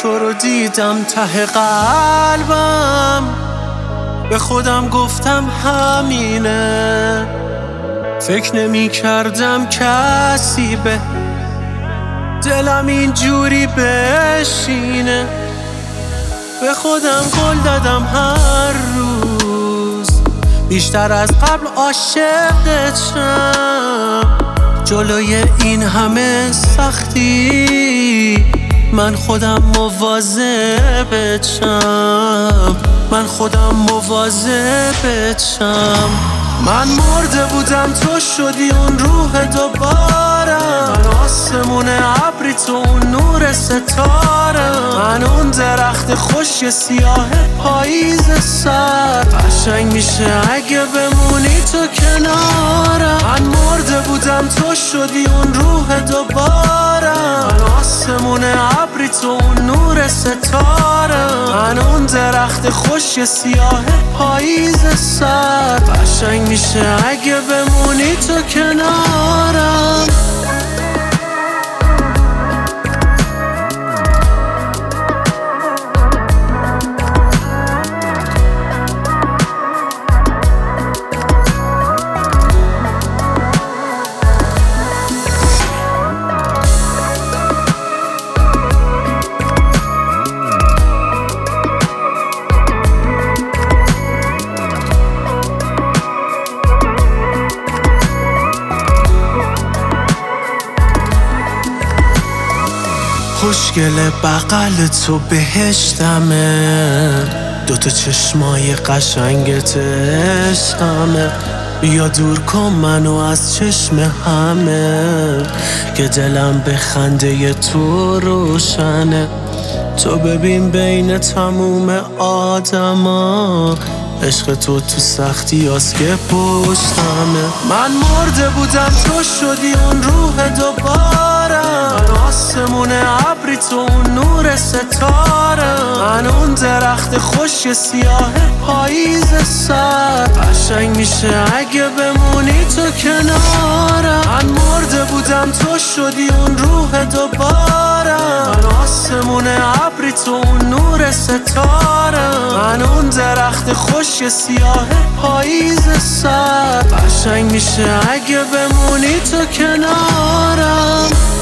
تو رو دیدم ته قلبم، به خودم گفتم همینه. فکر نمی کردم کسی به دلم اینجوری بشینه. به خودم قول دادم هر روز بیشتر از قبل عاشقت شم. جلوی این همه سختی من خودم مواظبت شم، من خودم مواظبت شم. من مرده بودم تو شدی اون روح دوبارم، من آسمون ابری تو اون نور ستاره، من اون درخت خشک سیاه پاییز سرد. قشنگ میشه اگه بمونی تو کنارم. من مرده بودم تو شدی اون روح دوبارم، من آسمون ابری تو اون نور ستاره، من اون درخت خشک سیاه پاییز سرد. قشنگ میشه اگه بمونی تو کنارم. خوشگل بغل تو بهشتمه، دوتا چشمای قشنگت عشقمه. بیا دور کن منو از چشم همه، که دلم به خنده تو روشنه. تو ببین بین تموم آدما عشق تو سختی هست که پشتمه. من مرده بودم تو شدی اون روح دوبارم، من آسمون ابری تو اون نور ستاره، من اون درخت خشک سیاه پاییز سرد. قشنگ میشه اگه بمونی تو کنارم. من مرده بودم تو شدی اون روح دوبارم، من آسمون ابری تو اون نور ستاره، من اون درخت خشک سیاه پاییز سرد. قشنگ میشه اگه بمونی تو کنارم.